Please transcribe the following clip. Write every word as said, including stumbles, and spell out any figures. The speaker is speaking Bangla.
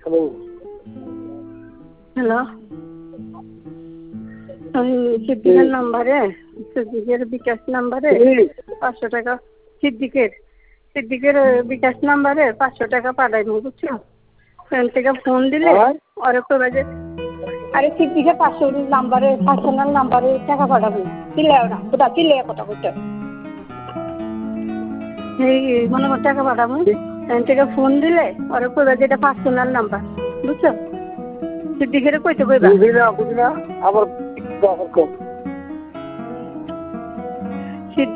হ্যালো হ্যালো আমি সিদ্দিকের নাম্বারে সিদ্দিকের বিকাশ নাম্বারে পাঁচশো টাকা সিদ্দিকের সিদ্দিকের বিকাশ নাম্বারে পাঁচশো টাকা পাঠাইনি বুঝছো ফোন থেকে ফোন দিলে ওরে কইবা যে আরে সিদ্দিকের পাঁচশো নাম্বারে পার্সোনাল নাম্বারে টাকা পাঠাবো চিল্লাও না কোথা চিল্লায় কথা করতে এই মনে কর টাকা পাঠাবো ফোন থেকে ফোন দিলে ওরে কইবা যে এটা পার্সোনাল নাম্বার বুঝছো সিদ্দিকের কইতে কইবা বুঝি না বুঝি না আবার